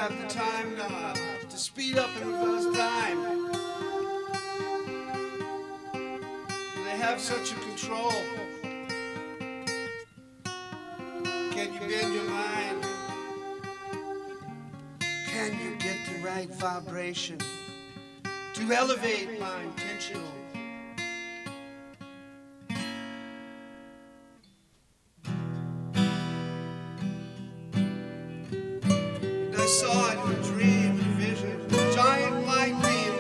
have the time knob to speed up and reverse time? Do they have such a control? Can you bend your mind? Can you get the right vibration to elevate my intentional? I saw it in a dream, in a vision, a giant light beam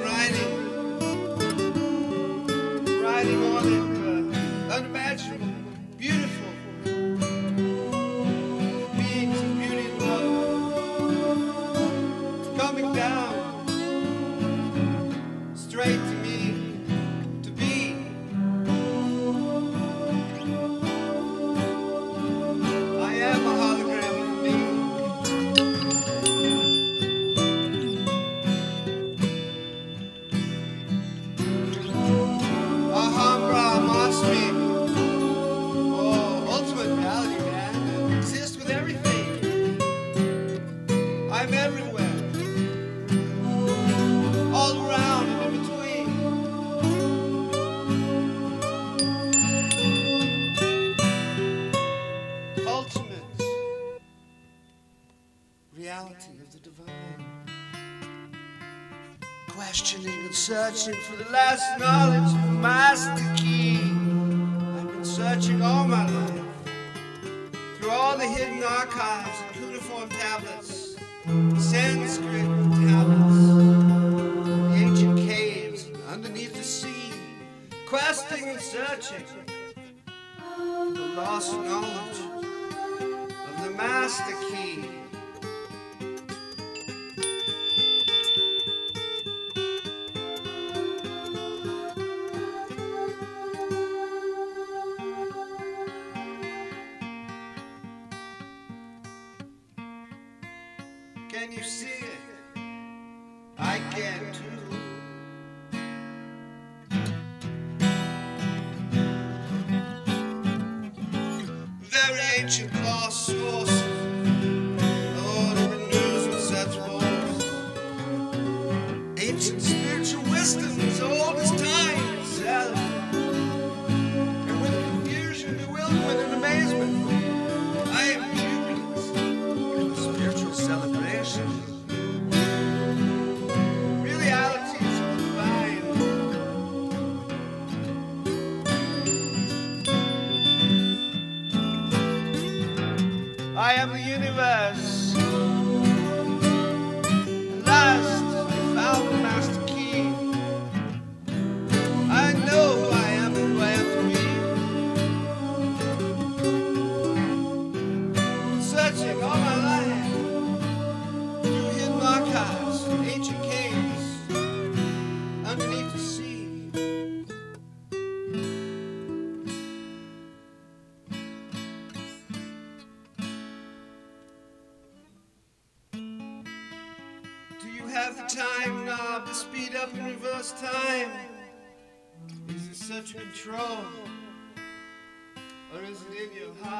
riding on it, unimaginable, beautiful beings of beauty and love, coming down straight to me, to be. I am a hologram of me. I'm everywhere, all around and in between. Ultimate reality of the divine. Questioning and searching for the last knowledge of the master key. I've been searching all my life through all the hidden archives and cuneiform tablets. Sanskrit tablets, the ancient caves underneath the sea, questing and searching for the lost knowledge of the master key. Can you see it? I can too. Very ancient lost source. Oh, the renews with such force. Ancient spiritual wisdom as old as time itself. And with confusion, bewilderment, and amazement, I am jubilant in the spiritual celebration. Realities of the divine. I am the universe. At last, I found the master key. I know who I am and who I am to be. Searching all my life through hidden archives, ancient caves, underneath the sea. Do you have the time knob to speed up and reverse time? Is it such control? Or is it in your heart?